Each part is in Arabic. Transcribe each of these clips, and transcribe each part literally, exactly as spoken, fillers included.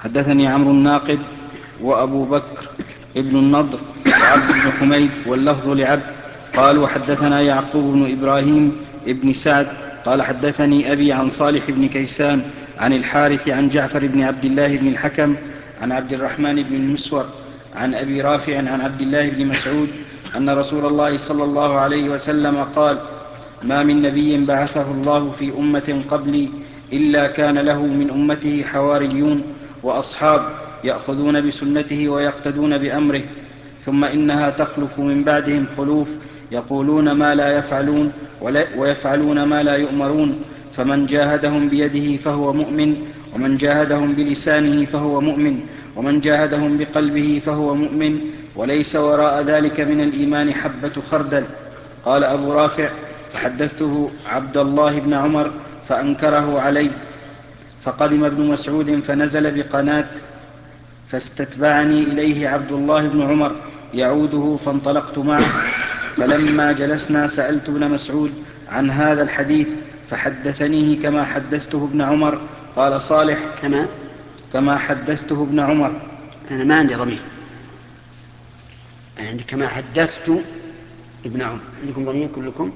حدثني عمرو الناقد وأبو بكر ابن النضر وعبد بن حميد واللفظ لعبد قالوا حدثنا يعقوب بن إبراهيم ابن سعد قال حدثني أبي عن صالح بن كيسان عن الحارث عن جعفر بن عبد الله بن الحكم عن عبد الرحمن بن المسور عن أبي رافع عن عبد الله بن مسعود أن رسول الله صلى الله عليه وسلم قال: ما من نبي بعثه الله في أمة قبلي إلا كان له من أمته حواريون وأصحاب يأخذون بسنته ويقتدون بأمره، ثم إنها تخلف من بعدهم خلوف يقولون ما لا يفعلون ويفعلون ما لا يؤمرون، فمن جاهدهم بيده فهو مؤمن، ومن جاهدهم بلسانه فهو مؤمن، ومن جاهدهم بقلبه فهو مؤمن، وليس وراء ذلك من الإيمان حبة خردل. قال أبو رافع: فحدثته عبد الله بن عمر فأنكره علي، فقدم ابن مسعود فنزل بقناة فاستتبعني إليه عبد الله بن عمر يعوده فانطلقت معه، فلما جلسنا سألت ابن مسعود عن هذا الحديث فحدثنيه كما حدثته ابن عمر. قال صالح: كما كما حدثته ابن عمر. أنا ما عندي ضمير، أنا عندي كما حدثت ابن عمر. عندكم ضمير كلكم؟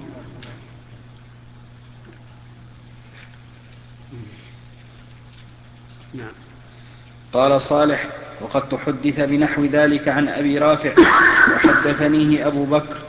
نعم. قال صالح: وقد تحدث بنحو ذلك عن أبي رافع وحدثنيه أبو بكر